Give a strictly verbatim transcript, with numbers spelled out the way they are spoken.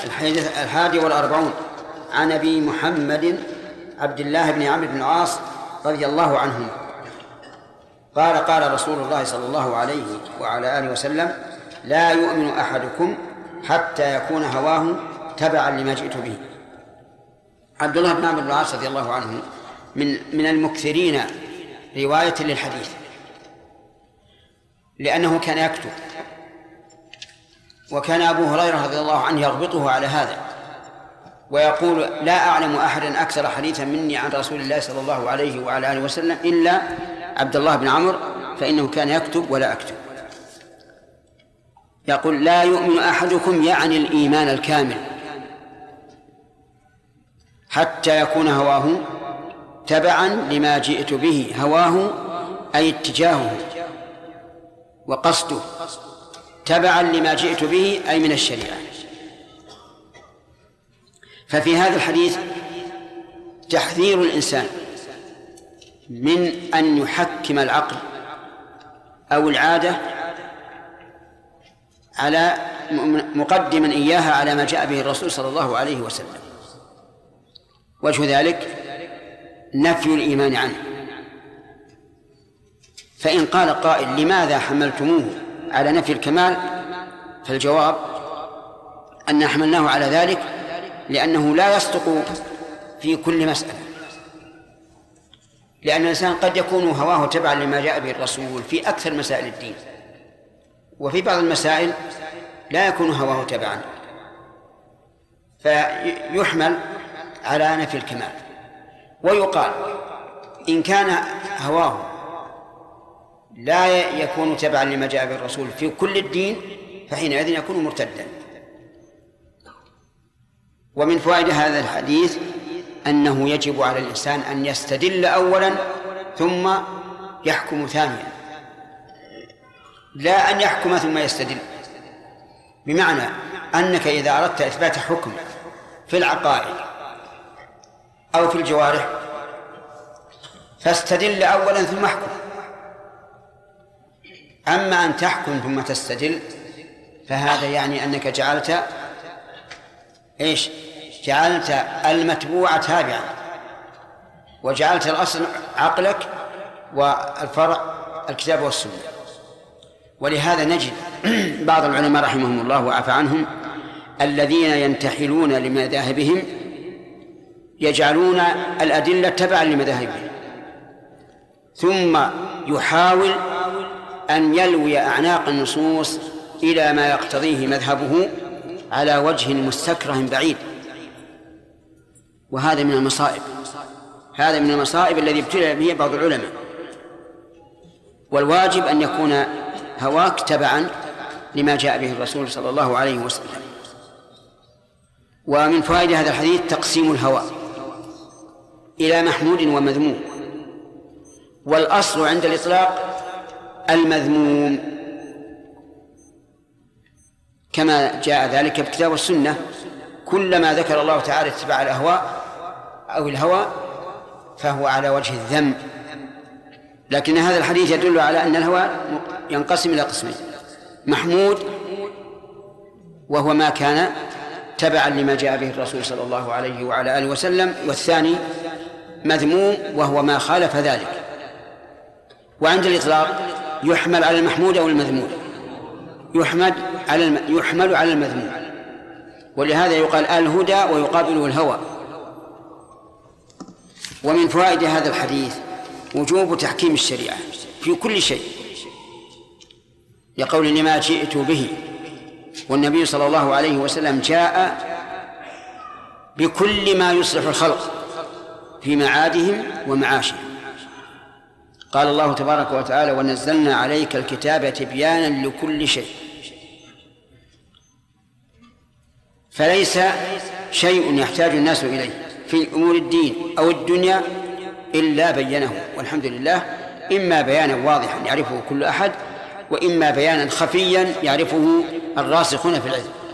الحديث الحادي والأربعون عن أبي محمد عبد الله بن عمرو بن العاص رضي الله عنهما قال قال رسول الله صلى الله عليه وعلى آله وسلم: لا يؤمن أحدكم حتى يكون هواه تبعا لما جئت به. عبد الله بن عمرو بن العاص رضي الله عنه من من المكثرين رواية للحديث، لأنه كان يكتب، وكان أبو هريرة رضي الله عنه يغبطه على هذا ويقول: لا أعلم أحدا أكثر حديثا مني عن رسول الله صلى الله عليه وعلى آله وسلم إلا عبد الله بن عمرو، فإنه كان يكتب ولا أكتب. يقول: لا يؤمن أحدكم، يعني الإيمان الكامل، حتى يكون هواه تبعا لما جئت به. هواه أي اتجاهه وقصده، تبعا لما جئت به أي من الشريعة. ففي هذا الحديث تحذير الإنسان من أن يحكم العقل أو العادة على مقدما إياها على ما جاء به الرسول صلى الله عليه وسلم. وجه ذلك نفي الإيمان عنه. فإن قال قائل: لماذا حملتموه على نفي الكمال؟ فالجواب أن حملناه على ذلك لأنه لا يصدق في كل مسألة، لأن الإنسان قد يكون هواه تبعا لما جاء به الرسول في أكثر مسائل الدين، وفي بعض المسائل لا يكون هواه تبعا، فيحمل على نفي الكمال. ويقال: إن كان هواه لا يكون تبعا لما جاء به الرسول في كل الدين فحينئذ يكون مرتدا. ومن فوائد هذا الحديث أنه يجب على الإنسان أن يستدل أولا ثم يحكم ثانيا، لا أن يحكم ثم يستدل. بمعنى أنك إذا أردت إثبات حكم في العقائد أو في الجوارح فاستدل أولا ثم احكم. أما أن تحكم ثم تستدل فهذا يعني أنك جعلت إيش؟ جعلت المتبوع تابعا، وجعلت الأصل عقلك والفرع الكتاب والسنة. ولهذا نجد بعض العلماء رحمهم الله وعفى عنهم الذين ينتحلون لمذاهبهم يجعلون الأدلة تبعا لمذاهبهم، ثم يحاول أن يلوي أعناق النصوص إلى ما يقتضيه مذهبه على وجه مستكره بعيد. وهذا من المصائب، هذا من المصائب الذي ابتلى به بعض العلماء. والواجب أن يكون هواك تبعا لما جاء به الرسول صلى الله عليه وسلم. ومن فوائد هذا الحديث تقسيم الهوى إلى محمود ومذموم، والأصل عند الإطلاق المذموم كما جاء ذلك في الكتاب والسنة. كلما ذكر الله تعالى اتباع الأهواء أو الهوى فهو على وجه الذم، لكن هذا الحديث يدل على أن الهوى ينقسم إلى قسمين: محمود وهو ما كان تبعا لما جاء به الرسول صلى الله عليه وعلى آله وسلم، والثاني مذموم وهو ما خالف ذلك. وعند الإطلاق يحمل على المحمود أو المذموم، يحمل على الم... يحمل على المذموم، ولهذا يقال الهدى ويقابله الهوى. ومن فوائد هذا الحديث وجوب تحكيم الشريعة في كل شيء، يقول: لما جئت به. والنبي صلى الله عليه وسلم جاء بكل ما يصلح الخلق في معادهم ومعاشهم. قال الله تبارك وتعالى: ونزلنا عليك الكتاب تبيانا لكل شيء. فليس شيء يحتاج الناس إليه في أمور الدين أو الدنيا إلا بينه، والحمد لله، إما بيانا واضحا يعرفه كل أحد، وإما بيانا خفيا يعرفه الراسخون في العلم.